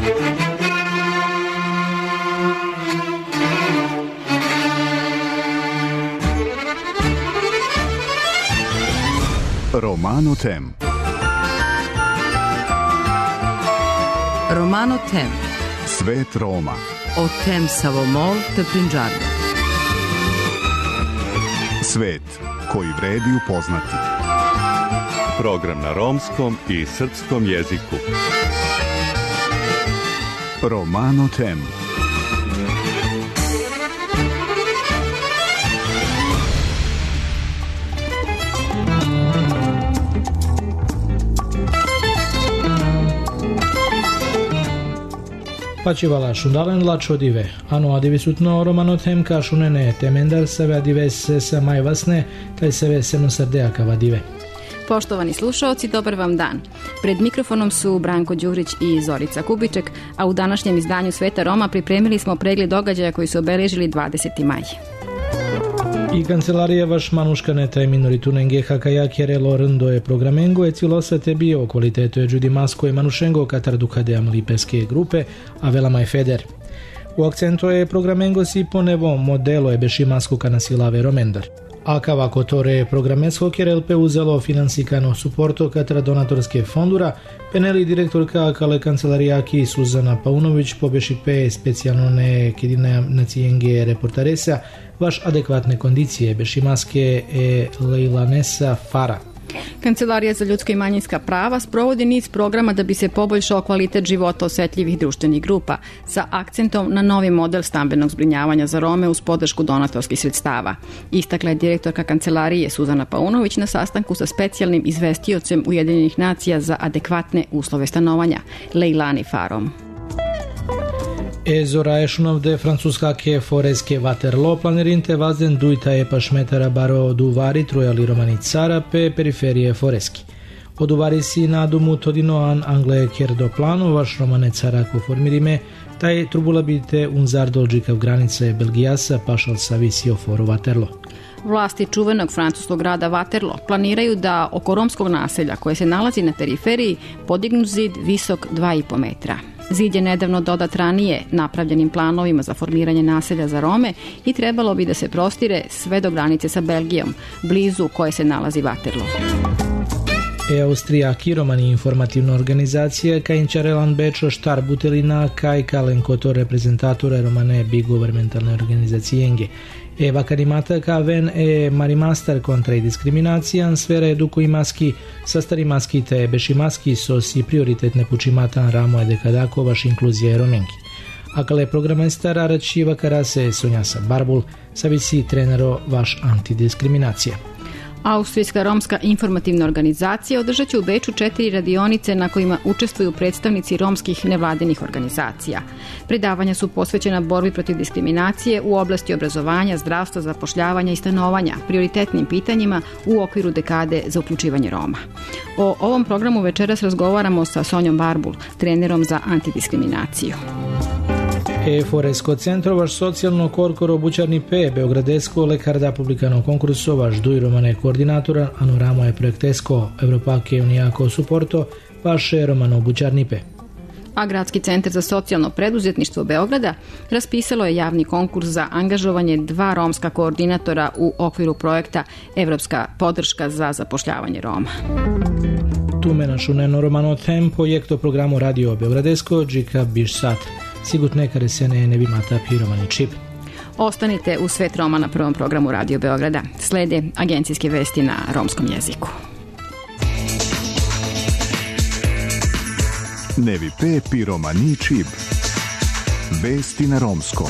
Romano Tem. Romano Tem. Svet Roma. O Tem Savomol te Punjabi. Svet koji vredi upoznati. Program na romskom i srpskom jeziku. Romano Tem. Pačivala šundalen lačodive, ano adivisutno Romano Tem kašunene temendar seve adivese sa majvasne, taj seve senosardejaka vadive. Poštovani slušaoci, dobar vam dan. Pred mikrofonom su Branko Đurić i Zorica Kubiček, a u današnjem izdanju Sveta Roma pripremili smo pregled događaja koji su obeležili 20. maj. I kancelarija vaš manuškane taj minoritune hakaja kjerelo rndo je programengo e cilosvete bio o kvalitetu je Đudi Masko i manušengo katar dukade amlipeske grupe, a velama je feder. U akcentu je programengo si ponevo modelo je beši Masko kanasilave romendar. A kavako tore programesko kjerelpe uzelo finansikano suporto katra donatorske fondura, peneli direktorka kale kancelarijaki Suzana Paunović pobeši pe specijalno ne kedina nacijenge reportaresa vaš adekvatne kondicije beši maske e Leilanesa Fara. Kancelarija za ljudska i manjinska prava sprovodi niz programa da bi se poboljšao kvalitet života osetljivih društvenih grupa sa akcentom na novi model stambenog zbrinjavanja za Rome uz podršku donatorskih sredstava. Istakla je direktorka kancelarije Suzana Paunović na sastanku sa specijalnim izvestiocem Ujedinjenih nacija za adekvatne uslove stanovanja, Leilani Farom. Zora ešunov de francuskake foreske Waterloo planirinte vazden dujta je pašmetara baro duvari trojali romani cara pe periferije foreski. Oduvari si nadumu todinoan angle kerdo planu vaš romane cara ko formirime, taj trubula bite unzar dolđikav granice Belgijasa pašal sa visio foru Waterloo. Vlasti čuvenog francuskog grada Waterloo planiraju da oko romskog naselja koje se nalazi na periferiji podignu zid visok 2,5 metra. Zid je nedavno dodat ranije napravljenim planovima za formiranje naselja za Rome i trebalo bi da se prostire sve do granice sa Belgijom, blizu koje se nalazi Waterloo. Austrijaki romani informativna organizacija kaj inčarelan bečo štar butelina kaj kalen koto reprezentatora romane bigovernmentalne organizacijenge. Vakarimata ka ven marimastar kontra i diskriminacijan sfera eduko i maski sa stari maski te beši maski sos i prioritetne pučimatan ramo dekadako vaš inkluzija romenki. Akale programestar arači vakarase Sonjasa Barbul savisi trenero vaš antidiskriminacija. Austrijska romska informativna organizacija održat će u Beču 4 radionice na kojima učestvuju predstavnici romskih nevladinih organizacija. Predavanja su posvećena borbi protiv diskriminacije u oblasti obrazovanja, zdravstva, zapošljavanja i stanovanja, prioritetnim pitanjima u okviru dekade za uključivanje Roma. O ovom programu večeras razgovaramo sa Sonjom Barbul, trenerom za antidiskriminaciju. Foresko centro vaš socijalno korkoro bučarni P Beogradesko lekarda publikano konkurso vaš duj romane koordinatora anoramo je projektesko Evropake unijako suporto vaše romano bučarni P. A Gradski centar za socijalno preduzetništvo Beograda raspisalo je javni konkurs za angažovanje 2 romska koordinatora u okviru projekta Evropska podrška za zapošljavanje Roma. Tume našuneno Romano Tem projekto programu Radio Beogradesko Džika Biš Sat. Sigutne kare se ne bi mata piromani čip. Ostanite u Svet Roma na prvom programu Radio Beograda. Slede agencijske vesti na romskom jeziku. Nevi pe piromani čip. Vesti na romskom.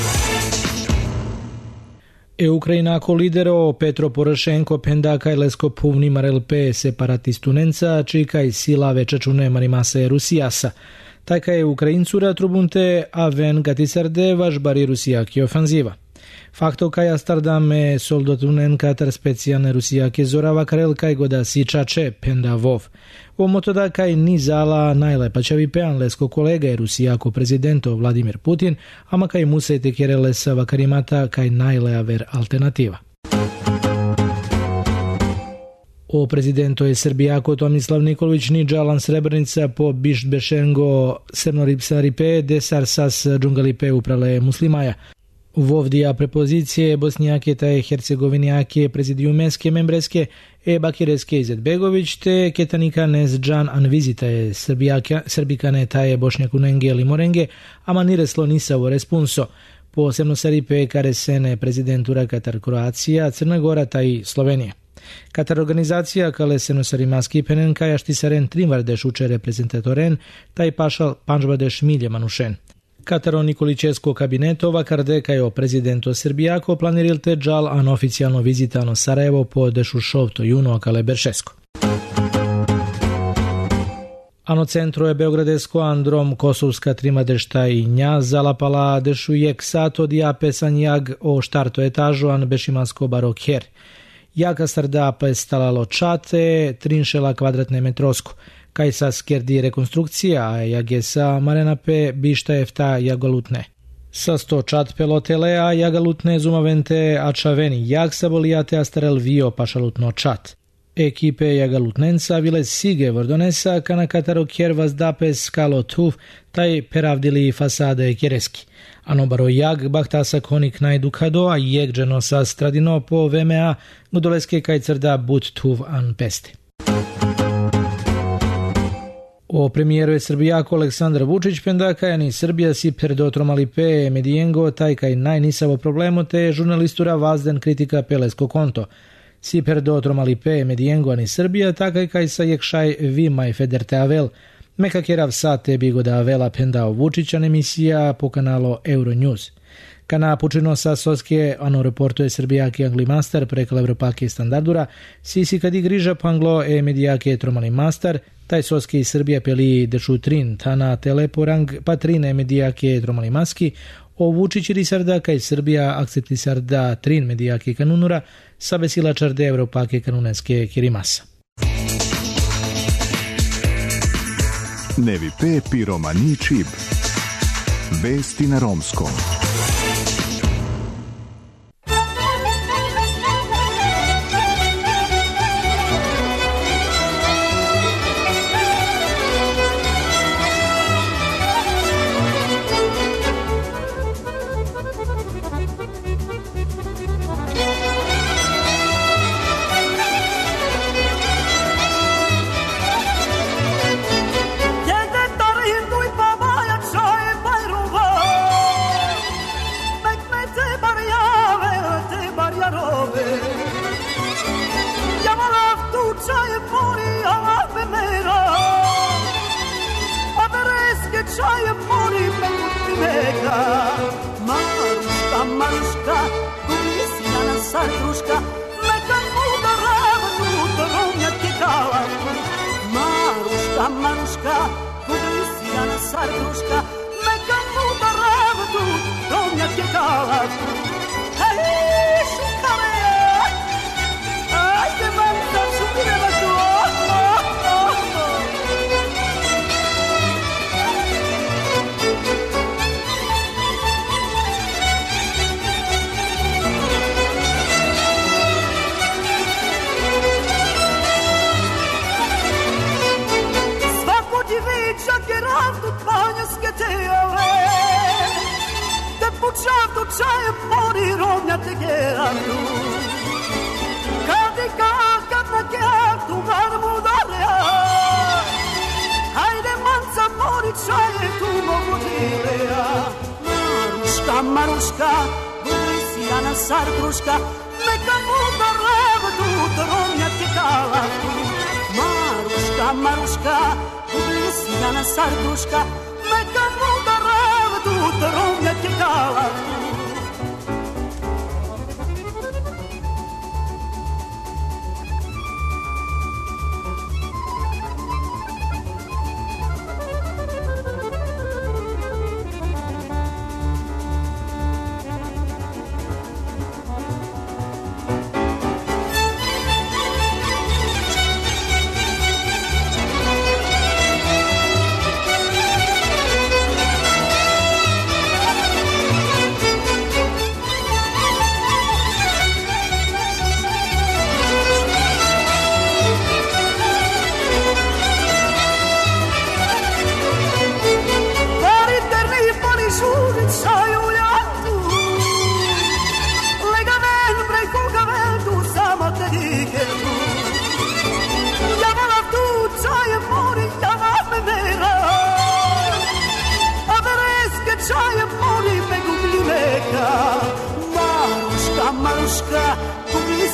Ukrajina ako lidero Petro Porošenko pendaka i lesko puvni marelpe separatistunenca čika i sila večačune marimase Rusijasa. Tajka je Ukrajincura trubunte a ven gatisarde vaš bari Rusijaki ofanziva. Fakto kaj astardame soldatunen katar specijalne Rusijake zorava karel kaj goda sičače penda vov. O motoda kaj nizala najlepačavi pean lesko kolega je Rusijako prezidento Vladimir Putin, ama kaj musete kjerele sa vakarimata kaj najleaver alternativa. O prezidento je Srbijako Tomislav Nikolić ni Džalan Srebrenica po Bišt Bešengo Srnoripsaripe desar sas Džungalipe uprale muslimaja. Vovdija prepozicije Bosnijake taje Hercegovinijake prezidiumeske membreske Bakireske Izetbegović te Ketanika Nes Džan Anvizita je Srbikane taje Bošnjakunenge Limorenge Amanire Slonisavo Respunso. Posebno Saripe Karesene prezidentura Katar Kroacija, Crna Gora taj Slovenije. Katar organizacija kale senosarimaski penen kajašti saren trimvardeš uče reprezentatoren taj pašal Panžbadeš Milje Manušen. Kataro Nikolićesko kabinetova kardekajo prezidento Srbijako planirilte džal an oficijalno vizitano Sarajevo po dešu šovto juno kale Beršesko. Ano centro je Beogradesko androm Kosovska trimadešta i nja zalapala dešu jek sato diapesan jag o štarto etažu an bešimansko barok her. Jaka starda pestalalo čate, trinšela kvadratne metrosko. Kaj sa skerdi rekonstrukcija, a jage sa marenape bišta efta jagalutne. Sa 100 čat pelotele, a jagalutne zumavente a čaveni jak sa bolijate astarel vio pašalutno čat. Ekipe jagalutnenca vile sige vrdonesa kana kataro kjer vas dapes kalo tuv, taj peravdili fasade kjereski. Ano baro jag bahtasa konik najdukado, a jegđeno sa stradino po VMA gudoleske kaj crda but tuv an peste. O premijeru je Srbijako Aleksandar Vučić pendakajani Srbija si perdotromalipe medijengo taj kaj najnisavo problemo te žurnalistura vazden kritika pelesko konto. Si perdotromalipe medijengo ani Srbija takaj kaj sa jekšaj vimaj federte avel. Meka kjerav sate bigoda avela pendao Vučićan emisija po kanalo Euronews. Kana pučino sa soske ano reporto je Srbijaki angli master prekal Evropake standardura, si kadi griža panglo medijake tromali master, taj soske i Srbija peli deču trin, tana teleporang patrine medijake tromali maski, o Vučići risarda kaj Srbija akcepti sarda trin medijake kanunura, sa vesila čarde Evropake kanuneske kirimasa. Nevi P. Piromani Čib. Vesti na romskom. Maruška, kulisina sarkruška, neka muda ravnu, dorovnjak je kala. Maruška, kulisina sarkruška, neka muda ravnu, dorovnjak je kala. Hej, šukare, ajde vam da šukireva tu. Čaje mori rovnja te gerandu Kadi kakad na kjatu garmu dalja Hajde manca mori čaje tu mogu dileja Maruška, budri si jana sarkruška Neka muda ravdu rovnja te kalatu Maruška, budri si jana sarkruška Neka muda ravdu rovnja te kalatu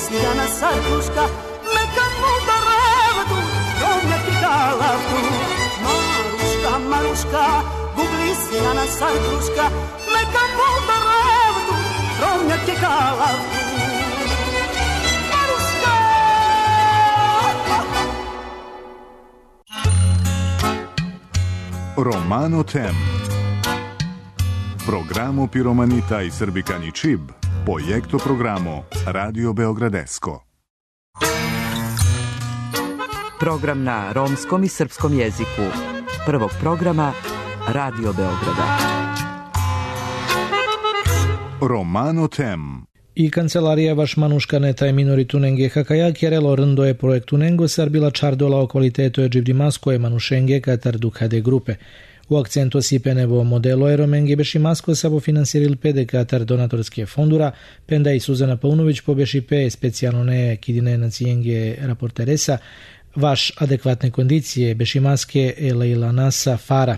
Sjana sarduška, meka muda ravdu, romnjaki galavdu. Maruška, Maruška, gugli sjana sarduška, meka muda ravdu, romnjaki galavdu. Maruška! Romano Tem. Programo Piromanita i Srbikani Čib. Projekto programo Radio Beogradesko. Program na romskom i srpskom jeziku. Prvog programa Radio Beograda. Romano Tem. I Kancelarija Vašmanuška neta je minoritунenge хакаја керело рндо е проектуненго сарбила чардола о квалитето е дживдимаско е манушенге катар духаде групе. U akcentu sipenevo modelo Eromengi beši masko sabo finansiril pede katar donatorske fondura, penda i Suzana Paunović po beši pe specijalno ne kidine nacijenge raporteresa, vaš adekvatne kondicije beši maske e Leila Nasa Fara.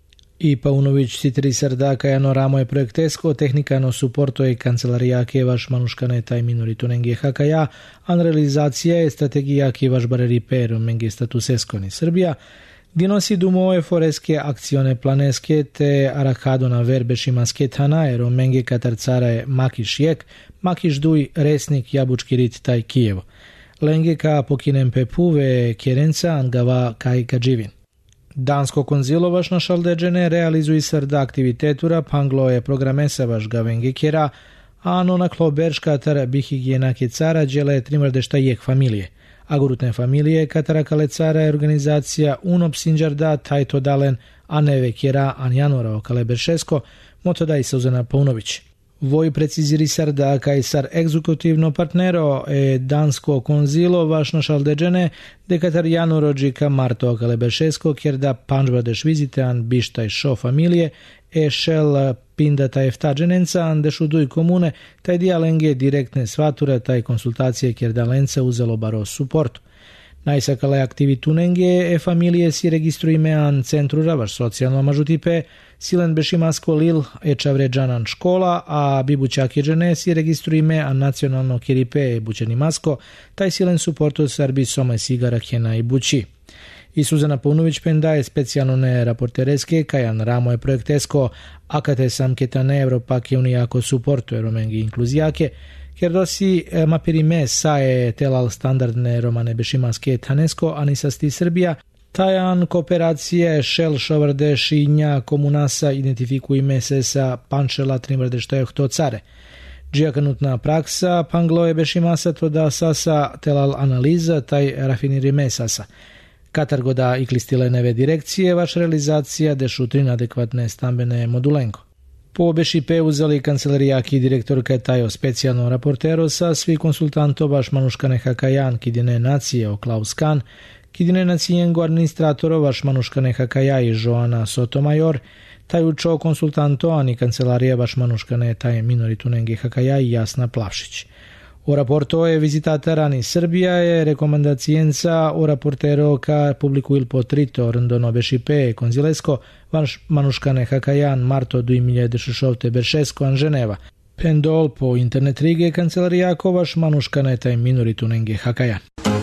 I Paunović sitri sardaka jano ramo je projektesko, tehnikano suporto je kancelarijake vaš manuškane taj minoritunenge hakaja, an realizacija je strategijake vaš bareri pe Eromengi statuseskoni Srbija, Dinosi dumoe foreske akcione planeske te arakadona verbeši masketana ero menge katarcara je makiš jek, makiš duj resnik jabučki rit taj Kijevo. Lenge ka pokinem pepuve kerenca angava kaj kadživin. Dansko konzilo vaš na šaldeđene realizuj srda aktivitetura panglo je programesa vaš gavenge kjera, a nona kloberška tar bihigijena kecara džele trimrdešta jek familije. Agurutne familije katara kalecara je organizacija Unop Sinđarda tajto dalen a neve kjera an janora o Kaleberšesko, motoda i Suzana Paunović. Voj preciziri sarda kaj sar egzekutivno partnero e dansko konzilo vašno šaldeđene de katar janorođika Marto Kaleberšesko kjer da panžbadeš vizite an bištaj šo familije e šel pinda taj eftađenenca an dešuduj komune taj dijalenge direktne svatura taj konsultacije kjer da lence uzelo baro suportu. Najsakale aktivitunenge e familije si registrujme an centru ravaš socijalno mažutipe silen bešimasko lil e čavređanan škola, a bibućakjeđene si registrujme an nacionalno kiripe e bućenimasko, taj silen suportu sarbi soma sigara kjena i bući. I Suzana Paunović penda je specijalno ne raportereske, kajan ramo je projektesko, akate sam ketane Evropake unijako suportu eromengi inkluzijake, jer dosi mapirime sae telal standardne romane bešimaske tanesko, anisasti Srbija, tajan kooperacije šel šovrdeš i nja komunasa identifikujme se sa pančela trimrdeš tajok to care. Džijakanutna praksa, panglo je bešimasa to da sasa telal analiza, taj rafinirime sasa. Katargoda i klistile neve direkcije, vaš realizacija dešutrin adekvatne stambene modulenko. Po bešipe uzeli kancelarijaki direktorka tajo specijalno raportero sa svi konsultanto vaš manuškane hakajan kidine nacije o Klaus Kahn, kidine nacijengo administratoro vaš manuškane hakaja i Joana Sotomayor, taj učo konsultanto ani kancelarija vaš manuškane taj minoritunenge hakaja i Jasna Plavšić. O raporto je vizitatarani Srbija je rekomendacijenca o raportero ka publiku il potrito rndono bešipe konzilesko vaš manuškane hakajan Marto 2016 beršesko an Ženeva. Pendol po internet rige kancelarijako vaš manuškane taj minoritunenge hakajan.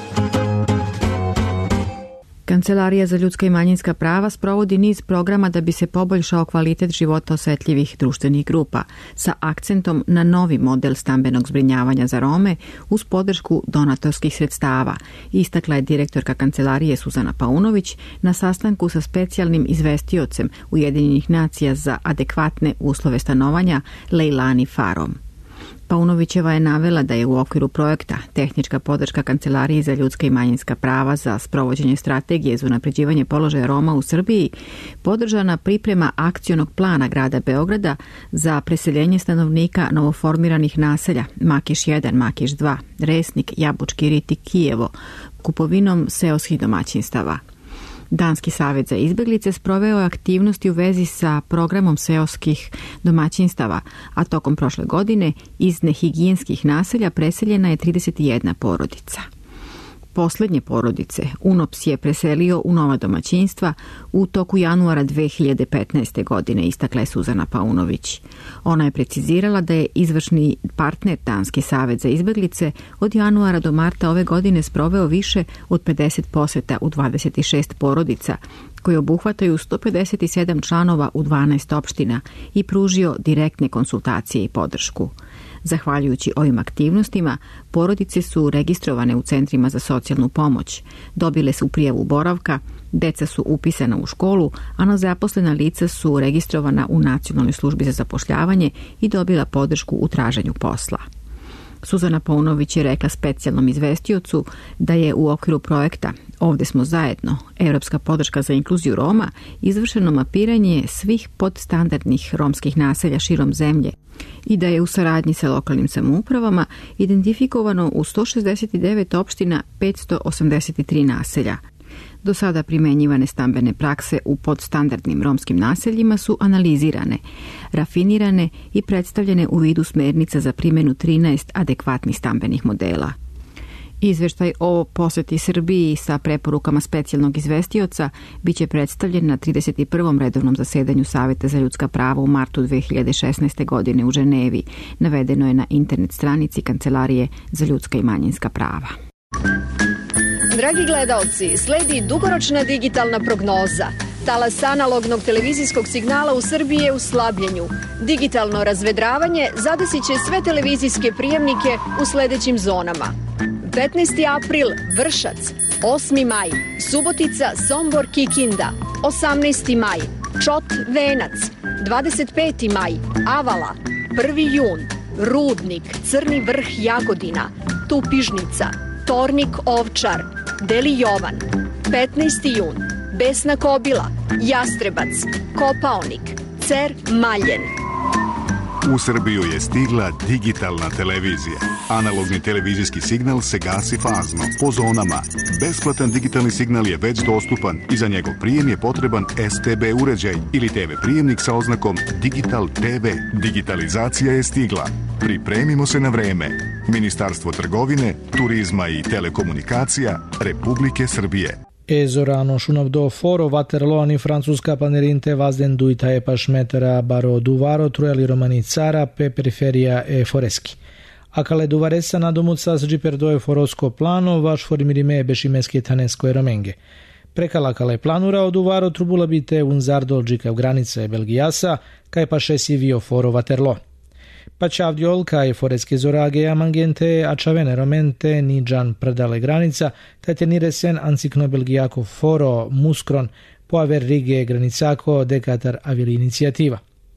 Kancelarija za ljudska i manjinska prava sprovodi niz programa da bi se poboljšao kvalitet života osetljivih društvenih grupa, sa akcentom na novi model stambenog zbrinjavanja za Rome uz podršku donatorskih sredstava, istakla je direktorka kancelarije Suzana Paunović na sastanku sa specijalnim izvestiocem Ujedinjenih nacija za adekvatne uslove stanovanja Leilani Farom. Paunovićeva je navela da je u okviru projekta Tehnička podrška Kancelariji za ljudska i manjinska prava za sprovođenje strategije za unapređivanje položaja Roma u Srbiji podržana priprema akcionog plana grada Beograda za preseljenje stanovnika novoformiranih naselja Makiš 1, Makiš 2, Resnik, Jabučki rit i Kijevo kupovinom seoskih domaćinstava. Danski savjet za izbjeglice sproveo je aktivnosti u vezi sa programom seoskih domaćinstava, a tokom prošle godine iz nehigijenskih naselja preseljena je 31 porodica. posljednje porodice UNOPS je preselio u nova domaćinstva u toku januara 2015. godine, istakla je Suzana Paunović. Ona je precizirala da je izvršni partner Danski savez za izbjeglice od januara do marta ove godine sproveo više od 50 posjeta u 26 porodica, koji obuhvataju 157 članova u 12 opština i pružio direktne konsultacije i podršku. Zahvaljujući ovim aktivnostima, porodice su registrovane u centrima za socijalnu pomoć, dobile su prijavu boravka, deca su upisana u školu, a nezaposlena lica su registrovana u Nacionalnoj službi za zapošljavanje i dobila podršku u traženju posla. Suzana Paunović je rekla specijalnom izvestiocu da je u okviru projekta Ovdje smo zajedno, Europska podrška za inkluziju Roma, izvršeno mapiranje svih podstandardnih romskih naselja širom zemlje i da je u saradnji sa lokalnim samoupravama identifikovano u 169 opština 583 naselja. Do sada primenjivane stambene prakse u podstandardnim romskim naseljima su analizirane, rafinirane i predstavljene u vidu smernica za primjenu 13 adekvatnih stambenih modela. Izveštaj o posjeti Srbiji sa preporukama specijalnog izvestioca biće predstavljen na 31. redovnom zasedanju Saveta za ljudska prava u martu 2016. godine u Ženevi. Navedeno je na internet stranici Kancelarije za ljudska i manjinska prava. Dragi gledaoci, sledi dugoročna digitalna prognoza. Talas analognog televizijskog signala u Srbiji je u slabljenju. Digitalno razvedravanje zadesit će sve televizijske prijemnike u sledećim zonama. 15. april Vršac, 8. maj Subotica, Sombor, Kikinda, 18. maj Čot, Venac, 25. maj Avala, 1. jun Rudnik, Crni vrh, Jagodina, Tupižnica, Tornik, Ovčar, Deli Jovan, 15. jun Besna Kobila, Jastrebac, Kopaonik, Cer, Maljen. U Srbiju je stigla digitalna televizija. Analogni televizijski signal se gasi fazno, po zonama. Besplatan digitalni signal je već dostupan i za njegov prijem je potreban STB uređaj ili TV prijemnik sa oznakom Digital TV. Digitalizacija je stigla. Pripremimo se na vreme. Ministarstvo trgovine, turizma i telekomunikacija Republike Srbije. Ezorano šunavdo foro Waterloo ani francuska planerinte vazden duita e pašmetera baro duvaro trueli romani cara pe periferia e foreski. Akale duvaresa nadomuca s giperdoe forosko plano vaš formirime bešimeske tanesko e romenge. Prekalakale planura o duvaro trubula bite un zardo džikav granice Belgijasa kaj pa šesivio foro Waterloo. Pačavdjol kaj foreske zorage amangente a čavene romente ni džan prdale granica, tajte niresen ancikno belgijako foro muskron po aver rige granicako dekatar avili inicijativa.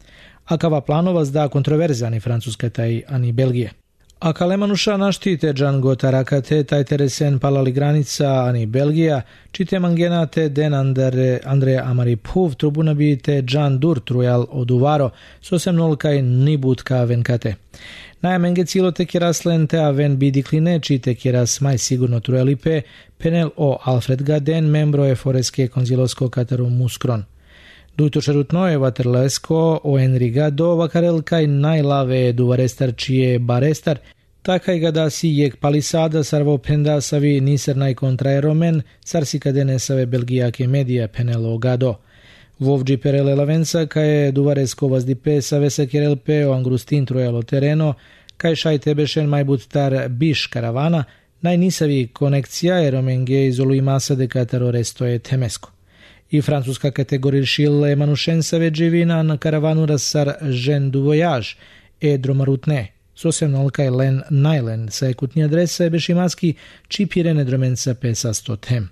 Akava planova zda kontroverzani Francuska taj ani Belgije. Aka lemanuša naštite džan gotarakate tajte resen palali granica ani Belgija, čite mangenate den Andrea Amari Puv trubuna bite džan dur trujal oduvaro, sosem nolkaj nibutka venkate. Najmenge cilo te kjeras lente a ven bidikline, čite kjeras maj sigurno trujalipe, penel o Alfred Gaden, membro e foreske konzilosko kataru muskron. Dujto šerutno je vaterlesko o Henry Gado vakarel kaj najlave duvarestar čije barestar, takaj gada si jek palisada sarvo penda savi niser naj kontraeromen, sar si kadene save belgijake medija penelo Gado. Vovđi perele lavenca kaj duvaresko vazdipe save se kerelpe o angrustin trojalo tereno, kaj šaj tebešen majbut tar biš karavana, najnisavi konekcija eromenge izolui masa de kataro resto je temesko. I francuska kategorišil emanušensave dživina na karavanu rasar žen du voyage e dromarutne. Sosem nolkaj len najlen sa ekutni adresa bešimaski čipirene dromenca pesa stotem.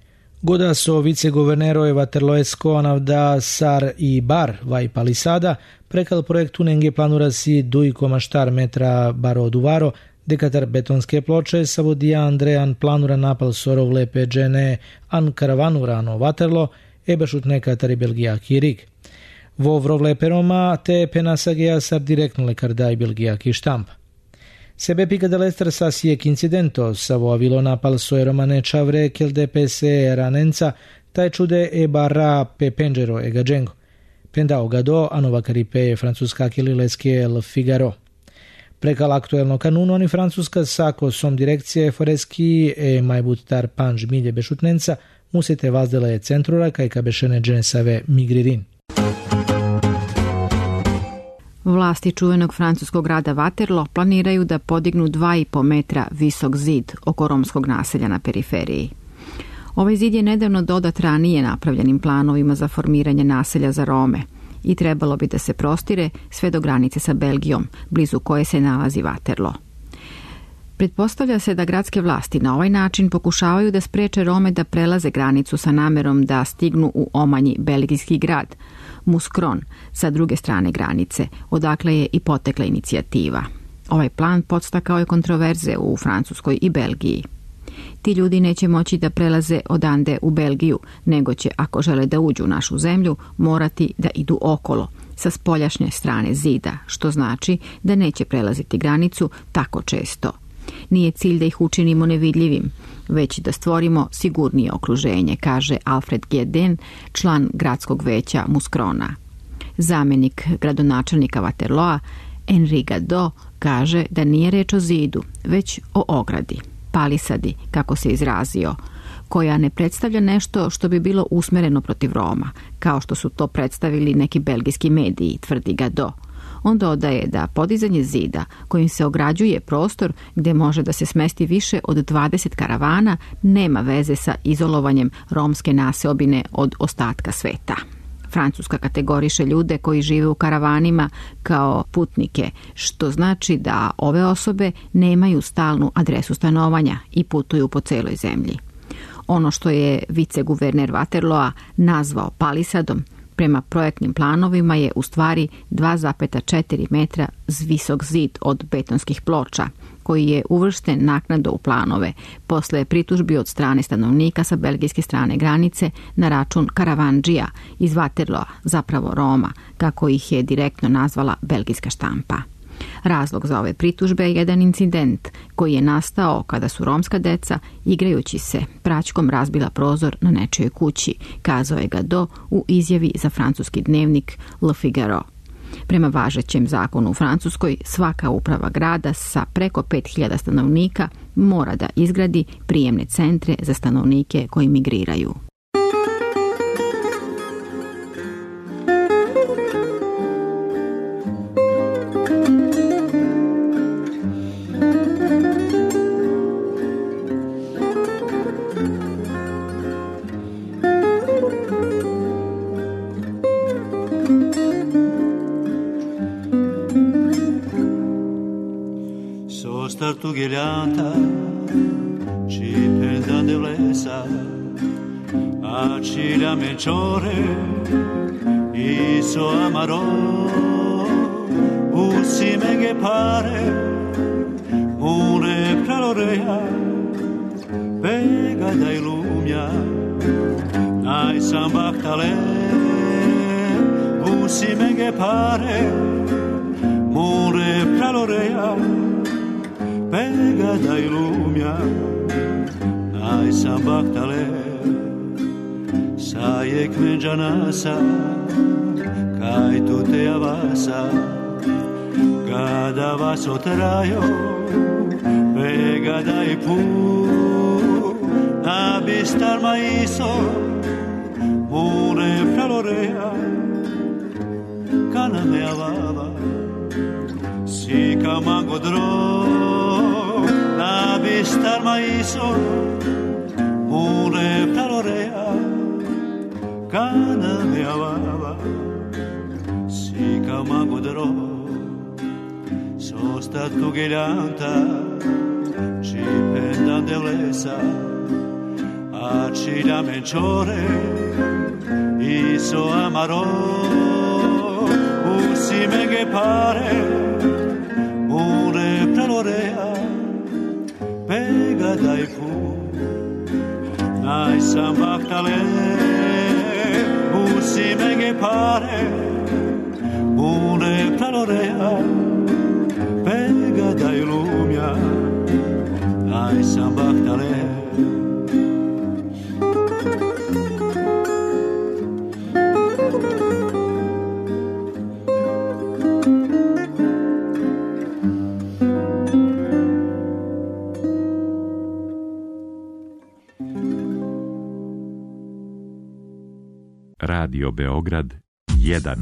Goda so viceguvernero e Waterlooesko anavda sar i bar vaj palisada prekal projektu nenge planura si 2,4 metra baro duvaro dekatar betonske ploče savodija Andrean planura napal sorov lepe džene an karavanurano Waterloo e bešutne katari belgijaki rig. Vovrov lepe Roma te penasagea sar direktno lekardaj belgijaki štamp. Sebe pica dall'ester sasiek incidento savo avilo napal soe romane čavre kel DPS ranenca taj čude e barra pe penđero e gađengo. Penda o gado anova karipe francuska kilileske El Figaro. Prekal aktuelno kanunon i Francuska sako som direkcije foreski mai buttar panj milje bešutnenca musite vazdela je centrura kaj kabešene dženesave migririn. Vlasti čuvenog francuskog grada Waterloo planiraju da podignu 2,5 metra visok zid oko romskog naselja na periferiji. Ovaj zid je nedavno dodat ranije napravljenim planovima za formiranje naselja za Rome i trebalo bi da se prostire sve do granice sa Belgijom, blizu koje se nalazi Waterloo. Pretpostavlja se da gradske vlasti na ovaj način pokušavaju da spreče Rome da prelaze granicu sa namerom da stignu u omanji belgijski grad, Muskron, sa druge strane granice, odakle je i potekla inicijativa. Ovaj plan podstakao je kontroverze u Francuskoj i Belgiji. Ti ljudi neće moći da prelaze odande u Belgiju, nego će, ako žele da uđu u našu zemlju, morati da idu okolo, sa spoljašnje strane zida, što znači da neće prelaziti granicu tako često. Nije cilj da ih učinimo nevidljivim, već da stvorimo sigurnije okruženje, kaže Alfred Guedin, član gradskog veća Muskrona. Zamjenik gradonačelnika Waterlooa, Henri Gadot, kaže da nije reč o zidu, već o ogradi, palisadi, kako se izrazio, koja ne predstavlja nešto što bi bilo usmereno protiv Roma, kao što su to predstavili neki belgijski mediji, tvrdi Gadot. On dodaje da podizanje zida kojim se ograđuje prostor gdje može da se smesti više od 20 karavana nema veze sa izolovanjem romske naseobine od ostatka sveta. Francuska kategoriše ljude koji žive u karavanima kao putnike, što znači da ove osobe nemaju stalnu adresu stanovanja i putuju po celoj zemlji. Ono što je viceguverner Waterlooa nazvao palisadom, prema projektnim planovima je u stvari 2,4 metra visok zid od betonskih ploča, koji je uvršten naknadno u planove, posle pritužbi od strane stanovnika sa belgijske strane granice na račun karavandžija iz Waterlooa, zapravo Roma, kako ih je direktno nazvala belgijska štampa. Razlog za ove pritužbe je jedan incident koji je nastao kada su romska deca, igrajući se, praćkom razbila prozor na nečijoj kući, kazao je Gadot u izjavi za francuski dnevnik Le Figaro. Prema važećem zakonu u Francuskoj, svaka uprava grada sa preko 5000 stanovnika mora da izgradi prijemne centre za stanovnike koji migriraju. Tartughellanta ci pendan de lesa a ci la mencore i so amaro usi me che pare une pralorea pega dai lumia ai sambachtale usi me che pare une pralorea pega dai lumia ai sambachtale sai ek menjanasa kai tu te avasa kada vas otrajo pega dai pu a bistar maiso une flalorea kana me avava si camango dro na bistar maiso une flalorea kana me avava si camango dro so stato ghelanta ci pendan de lesa a ci la mencore i so amaro usi me che pare une pralorea pega dai fu ai sambachtale usi me che pare une pralorea pega dai lumia ai sambachtale Radio Beograd 1.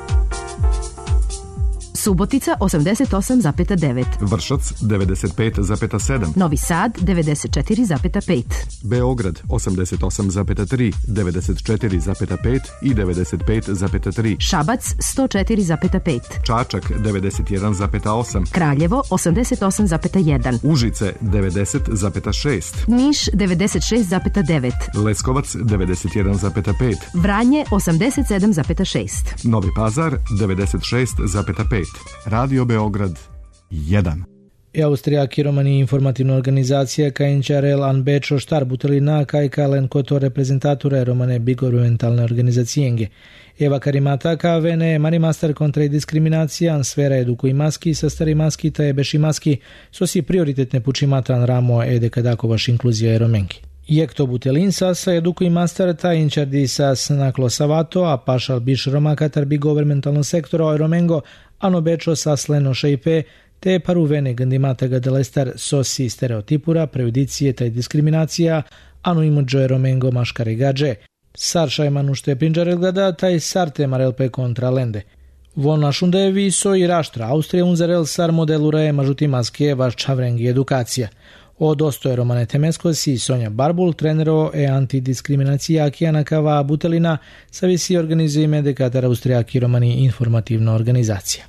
Subotica 88,9. Vršac 95,7. Novi Sad 94,5. Beograd 88,3, 94,5 i 95,3. Šabac 104,5. Čačak 91,8. Kraljevo 88,1. Užice 90,6. Niš 96,9. Leskovac 91,5. Vranje 87,6. Novi Pazar 96,5. Radio Beograd 1. Austrijaki Romani informativna organizacija KNČRL Anbečo štar butelina kajkalen koto reprezentature Romane bigorumentalne organizacijenge. Eva Karimata KVN Marimaster kontra i diskriminacija sfera eduku i maski sa stari maski ta je beši maski sosi prioritetne pučimatan ramo edekadakovaš inkluzija romenki. Jekto butelin sa eduku i master ta inčardi sas naklo savato a pašal biš Roma katar bi governmentalno sektoro a romengo ano bečo sasleno šeipe te paruvene gandimata gadelestar sosi stereotipura, prejudicije taj diskriminacija, anu imuđo romengo maškare gađe. Sarša manušte pinđarel gada taj sarte marelpe kontra lende. Vona šunde viso i raštra, Austrija unzarel sar modelura je mažuti maske vaš čavrengi edukacija. Od ostoje Romane Temeskos i Sonja Barbul, trenero e antidiskriminacija Kijana Kava Butelina, savisi organizuje Medekatar Austrijaki Romani informativna organizacija.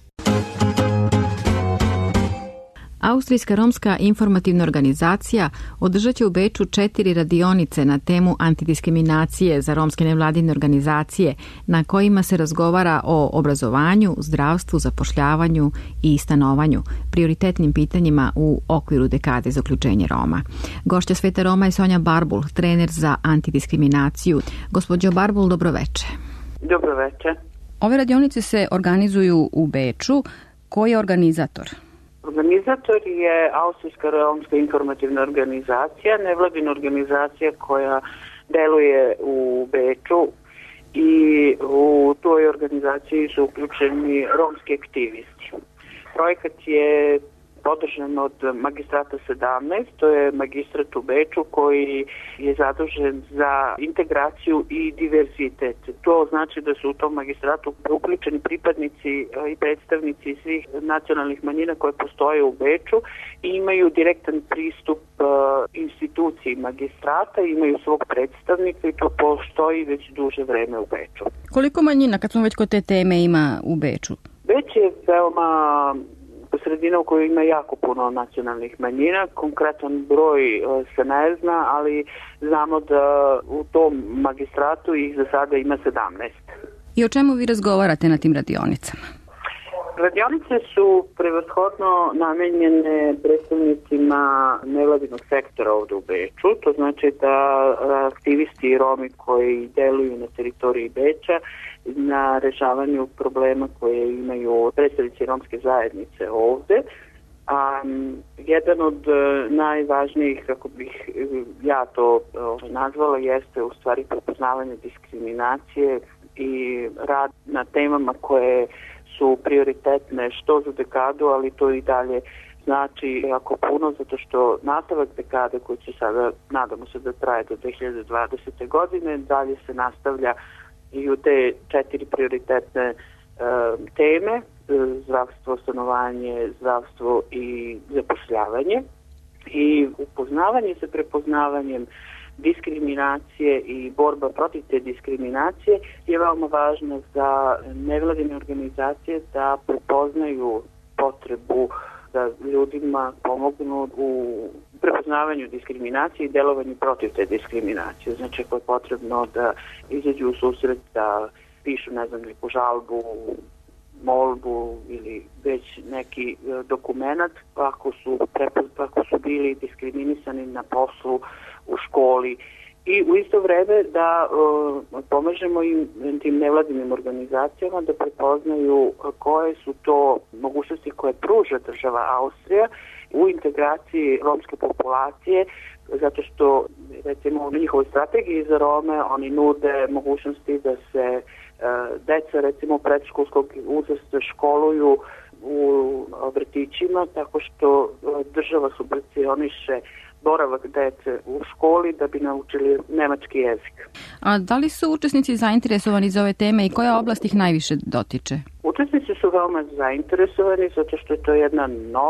Austrijska romska informativna organizacija održat će u Beču 4 radionice na temu antidiskriminacije za romske nevladine organizacije na kojima se razgovara o obrazovanju, zdravstvu, zapošljavanju i stanovanju, prioritetnim pitanjima u okviru dekade za uključenje Roma. Gošća Sveta Roma je Sonja Barbul, trener za antidiskriminaciju. Gospođo Barbul, dobroveče. Dobroveče. Ove radionice se organizuju u Beču. Ko je organizator? Organizator je Austrijska romska informativna organizacija, nevladina organizacija koja deluje u Beču i u toj organizaciji su uključeni romski aktivisti. Projekat je podržan od magistrata 17, to je magistrat u Beču koji je zadužen za integraciju i diverzitet. To znači da su u tom magistratu uključeni pripadnici i predstavnici svih nacionalnih manjina koje postoje u Beču i imaju direktan pristup instituciji magistrata, imaju svog predstavnika i to postoji već duže vreme u Beču. Koliko manjina, kad smo već kod te teme, ima u Beču? Beč je veoma sredina u kojoj ima jako puno nacionalnih manjina. Konkretan broj se ne zna, ali znamo da u tom magistratu ih za sada ima 17. I o čemu vi razgovarate na tim radionicama? Radionice su prevashodno namenjene predstavnicima nevladinog sektora ovdje u Beču. To znači da aktivisti i Romi koji deluju na teritoriji Beča na rešavanju problema koje imaju predstavnici romske zajednice ovde. Jedan od najvažnijih, kako bih ja to nazvala, jeste u stvari prepoznavanje diskriminacije i rad na temama koje su prioritetne što za dekadu, ali to i dalje znači jako puno, zato što nastavak dekade koji će sada, nadamo se da traje do 2020. godine, dalje se nastavlja i u te 4 prioritetne teme, zdravstvo, stanovanje, zdravstvo i zapošljavanje. I upoznavanje sa prepoznavanjem diskriminacije i borba protiv te diskriminacije je veoma važna za nevladine organizacije da prepoznaju potrebu da ljudima pomognu u prepoznavanju diskriminacije i delovanju protiv te diskriminacije. Znači, ako je potrebno da izađu u susret, da pišu, neku žalbu, molbu ili već neki dokumenat ako su bili diskriminisani na poslu, u školi, i u isto vreme da pomažemo im tim nevladinim organizacijama da prepoznaju koje su to mogućnosti koje pruža država Austrija u integraciji romske populacije, zato što recimo u njihovoj strategiji za Rome oni nude mogućnosti da se deca recimo predškolskog uzrasta školuju u vrtićima tako što država subvencioniše boravak dece u školi da bi naučili nemački jezik. A da li su učesnici zainteresovani za ove teme i koja oblast ih najviše dotiče? Učesnici su veoma zainteresovani zato što je to jedna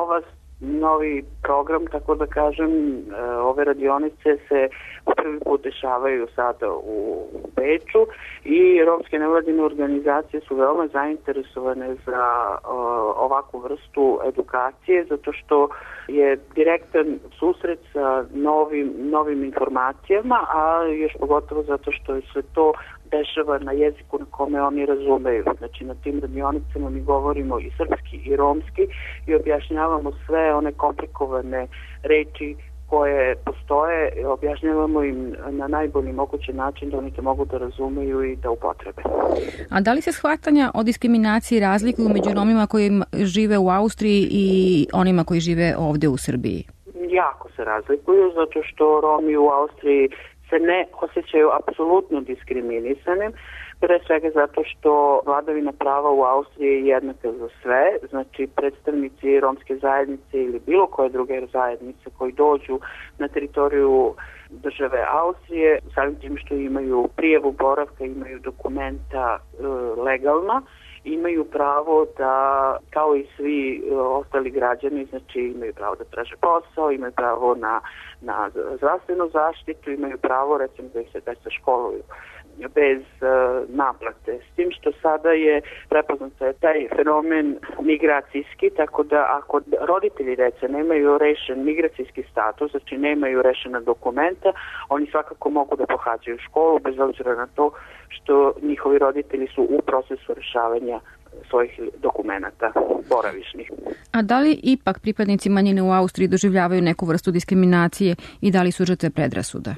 novi program, tako da kažem. Ove radionice se prvi put dešavaju sada u Beču i romske nevladine organizacije su veoma zainteresovane za ovakvu vrstu edukacije zato što je direktan susret sa novim informacijama, a još pogotovo zato što se to dešava na jeziku na kome oni razumeju. Znači na tim radionicama mi govorimo i srpski i romski i objašnjavamo sve one komplikovane reči koje postoje, objašnjavamo im na najbolji mogući način da oni to mogu da razumeju i da upotrebe. A da li se shvatanja o diskriminaciji razlikuju među Romima koji žive u Austriji i onima koji žive ovde u Srbiji? Jako se razlikuju, zato što Romi u Austriji se ne osjećaju apsolutno diskriminisanim, pre svega zato što vladavina prava u Austriji je jednaka za sve, znači predstavnici romske zajednice ili bilo koje druge zajednice koji dođu na teritoriju države Austrije, samim tim što imaju prijavu boravka, imaju dokumenta legalna, imaju pravo da, kao i svi ostali građani, znači imaju pravo da traže posao, imaju pravo na zdravstvenu zaštitu, imaju pravo recimo da ih se deca školuju bez naplate. S tim što sada je prepoznat taj fenomen migracijski, tako da ako roditelji dece nemaju rešen migracijski status, znači nemaju rešena dokumenta, oni svakako mogu da pohađaju školu bez obzira na to što njihovi roditelji su u procesu rešavanja svojih dokumenta boravišnih. A da li ipak pripadnici manjine u Austriji doživljavaju neku vrstu diskriminacije i da li su žrtve predrasuda?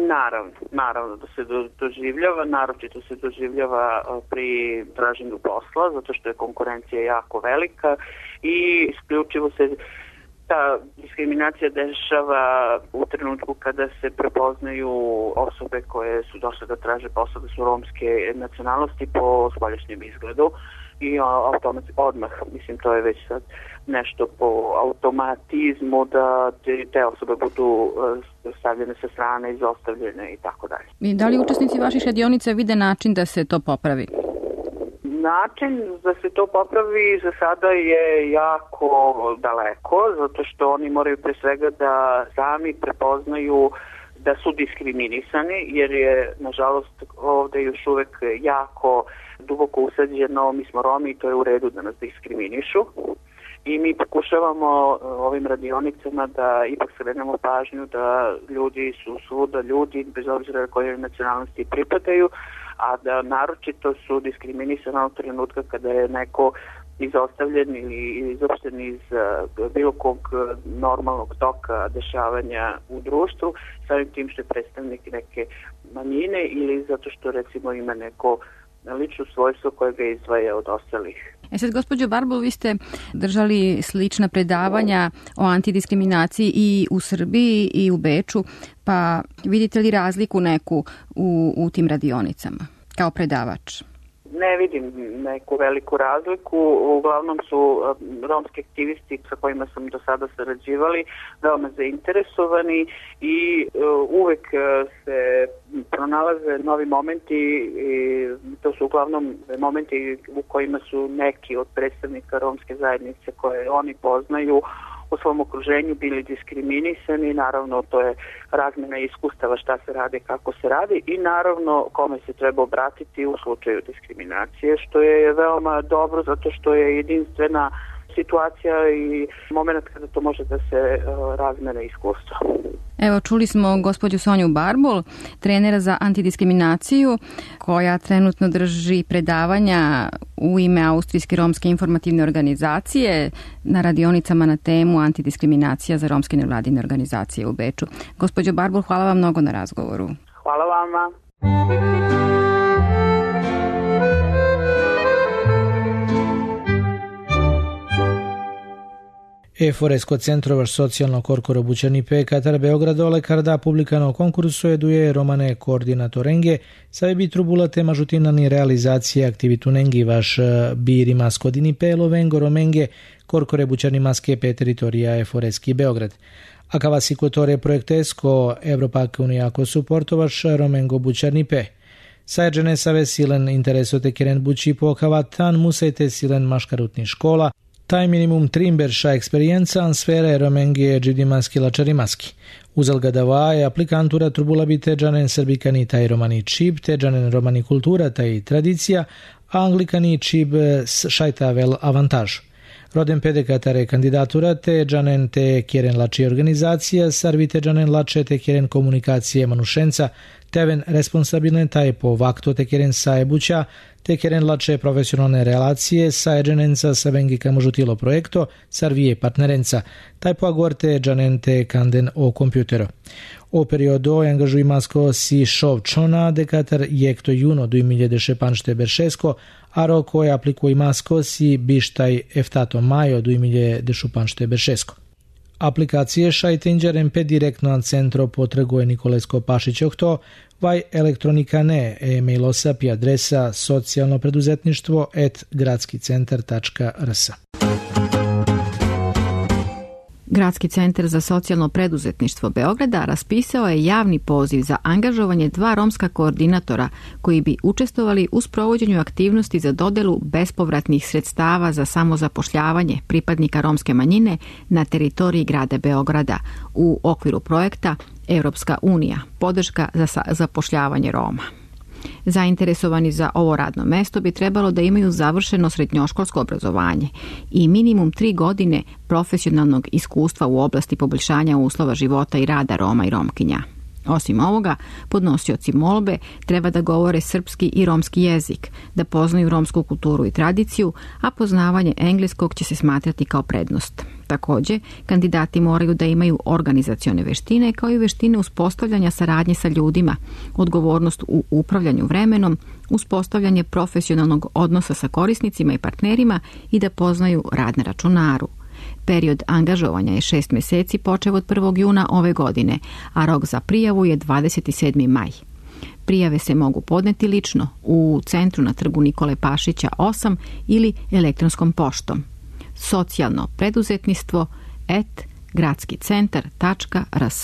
Naravno da se doživljava, naročito se doživljava pri traženju posla, zato što je konkurencija jako velika i isključivo se ta diskriminacija dešava u trenutku kada se prepoznaju osobe koje su došle da traže posao, da su romske nacionalnosti po spoljašnjem izgledu i automatski odmah, mislim to je već sad nešto po automatizmu da te osobe budu stavljene sa strane, izostavljene i tako dalje. I da li učesnici vaših radionica vide način da se to popravi? Način da se to popravi za sada je jako daleko, zato što oni moraju pre svega da sami prepoznaju da su diskriminisani, jer je, nažalost, ovde još uvek jako duboko usađeno, mi smo Romi i to je u redu da nas diskriminišu. I mi pokušavamo ovim radionicama da ipak skrenemo pažnju da ljudi su svuda ljudi, bez obzira koje nacionalnosti pripadaju, a da naročito su diskriminisani od trenutka kada je neko izostavljen ili izopšten iz bilo kog normalnog toka dešavanja u društvu, samim tim što je predstavnik neke manjine ili zato što recimo ima neko lično svojstvo koje ga izdvaja od ostalih. Sad, gospođo Barbul, vi ste držali slična predavanja o antidiskriminaciji i u Srbiji i u Beču, pa vidite li razliku neku u tim radionicama kao predavač? Ne vidim neku veliku razliku, uglavnom su romski aktivisti sa kojima sam do sada sarađivali veoma zainteresovani i uvek se pronalaze novi momenti i to su uglavnom momenti u kojima su neki od predstavnika romske zajednice koje oni poznaju u svom okruženju bili diskriminisani, naravno to je razmjena iskustava šta se radi, kako se radi i naravno kome se treba obratiti u slučaju diskriminacije, što je veoma dobro zato što je jedinstvena situacija i moment kada to može da se razmene iskustva. Evo, čuli smo gospođu Sonju Barbul, trenera za antidiskriminaciju, koja trenutno drži predavanja u ime Austrijske romske informativne organizacije na radionicama na temu antidiskriminacija za romske nevladine organizacije u Beču. Gospođo Barbul, hvala vam mnogo na razgovoru. Hvala vama. Eforesko centrovaš socijalno korkoro bučani pe Katar Beograd ole karda publikano konkursu eduje romane koordinatorenge sa bi trubula tema žutinani realizacije aktivitu nengi vaš biri maskodini pelo vengo romenge korkore bučani maske pe teritorija Eforeski Beograd. Akavasicotore proiectesco Evropa-Unia supportovaš Romengo Bučarnipe. Sajeđene save silen intereso te keren bući po akavatan musajte silen maškarutni škola, taj minimum trimberša eksperijenca an sfere Romengije džidimaski lačarimaski. Uzal gadava je aplikantura turbula bi teđanen srbikani taj romani čib, teđanen romani kultura taj tradicija, a anglikani čib šajta vel avantažu. Rodem pedekatare kandidatura te džanen te kjeren lači organizacija, sarvi te džanen lače te kjeren komunikacije manušenca, teven responsabilne taj po vakto te kjeren sajebuća, te kjeren lače profesionalne relacije sa džanenca sa vengika možutilo projekto, sarvije partnerenca, taj po agorte džanen te kanden o kompjutero. O periodo angažuj masko si šovčona dekatar jekto juno 2016 beršesko, a roko je aplikuj masko si bištaj eftato majo 2016 beršesko. Aplikacije šajtenđaren pe direktno na centro potraguje Nikolesko Pašić ohto, vaj elektronika ne, e-mailo sapi adresa socijalnopreduzетništvo@gradskicentar.rs. Gradski centar za socijalno preduzetništvo Beograda raspisao je javni poziv za angažovanje 2 romska koordinatora koji bi učestvovali u sprovođenju aktivnosti za dodelu bespovratnih sredstava za samozapošljavanje pripadnika romske manjine na teritoriji grada Beograda u okviru projekta Evropska unija, podrška za zapošljavanje Roma. Zainteresovani za ovo radno mesto bi trebalo da imaju završeno srednjoškolsko obrazovanje i minimum 3 godine profesionalnog iskustva u oblasti poboljšanja uslova života i rada Roma i Romkinja. Osim ovoga, podnosioci molbe treba da govore srpski i romski jezik, da poznaju romsku kulturu i tradiciju, a poznavanje engleskog će se smatrati kao prednost. Također, kandidati moraju da imaju organizacione veštine kao i veštine uspostavljanja saradnje sa ljudima, odgovornost u upravljanju vremenom, uspostavljanje profesionalnog odnosa sa korisnicima i partnerima i da poznaju rad na računaru. Period angažovanja je 6 mjeseci počev od 1. juna ove godine, a rok za prijavu je 27. maj. Prijave se mogu podneti lično u centru na trgu Nikole Pašića 8 ili elektronskom poštom. Socijalno preduzetništvo @gradskicentar.rs.